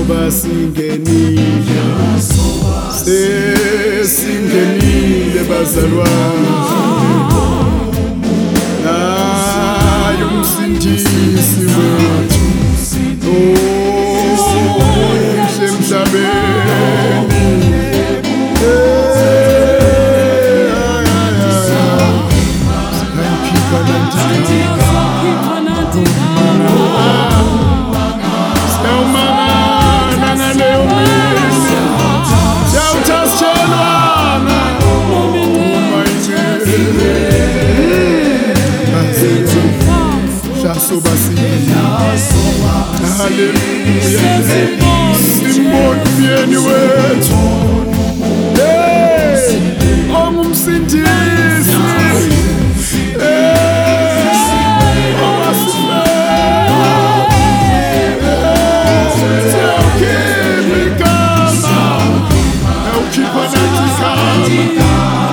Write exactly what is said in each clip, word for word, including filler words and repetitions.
Siyasoba singenile, sesingenile bazalwane, naye umsindisi wethu omuhle emhlabeni. Hallelujah, simboni umyeni wethu, ongumsindisi, siyawukhipha igama, siyawukhipha nathi igama,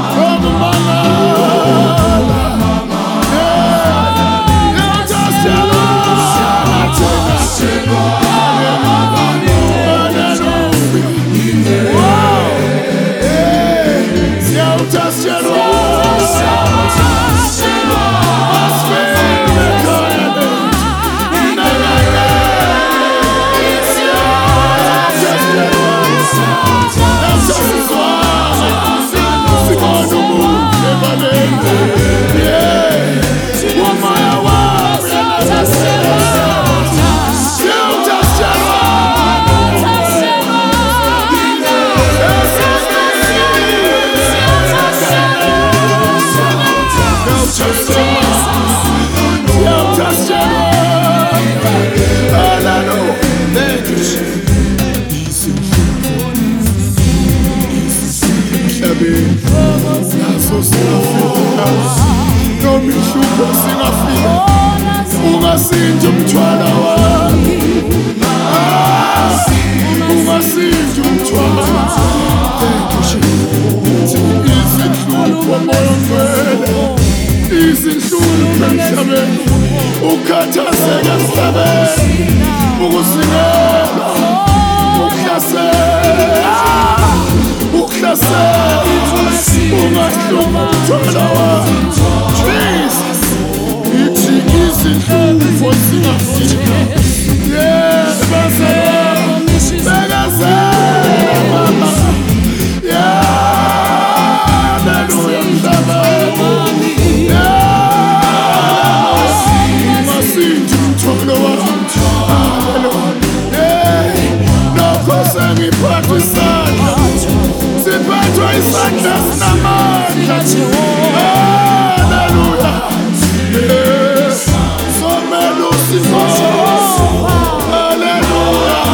noma ihlupho singafika, ungasinje umthwala wami, ungasinje umthwala izinhlupho moya ngcwele, izinhlupho emhlabeni, ukhathazeka emhlabeni, ukusingelwa, ukuhlasela, ukuhlasela, ungahlupha umthwala wami. Jesus, ithi izinhlupho singafika, yeah, bazalwane, bekezela mama, yeah, hallelujah, mhlabeni, yeah, ungasinje umthwala wami, hallelujah, yeah, nokho sengiphathwa isandla, siphathwa isandla sinamandla, hallelujah, yeah, somele usikhona, hallelujah,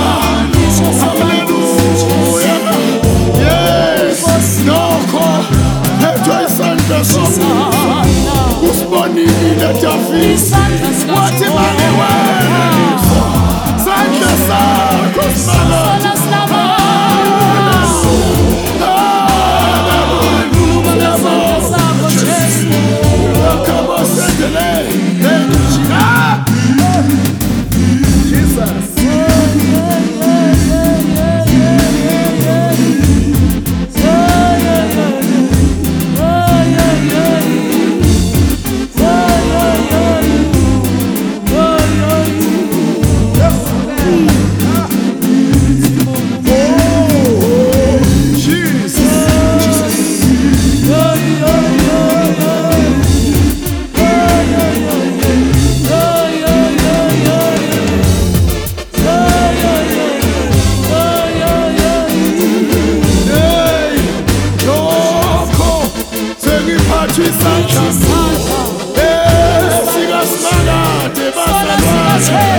hallelujah, yes, nokho phethwa isandla somusa, usibonile Davida, wathi mangiwena sandla sakho simangala. Sika